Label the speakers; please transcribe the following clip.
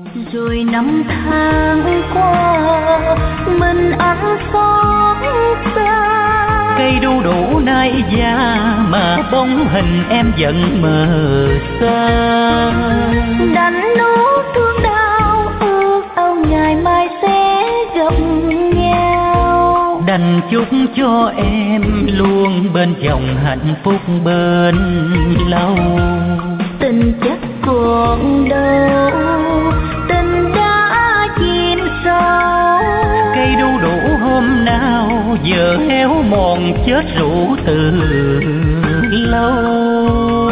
Speaker 1: Rồi năm tháng qua mình ăn xót xa,
Speaker 2: cây đu đủ nay già mà bóng hình em vẫn mờ xa.
Speaker 1: đành nuốt thương đau ước ao ngày mai sẽ gặp nhau.
Speaker 2: Đành chúc cho em luôn bên dòng hạnh phúc bên lâu.
Speaker 1: Tình chắc còn đâu, tình đã chìm sâu.
Speaker 2: Cây đu đủ hôm nào giờ héo mòn chết rũ từ lâu.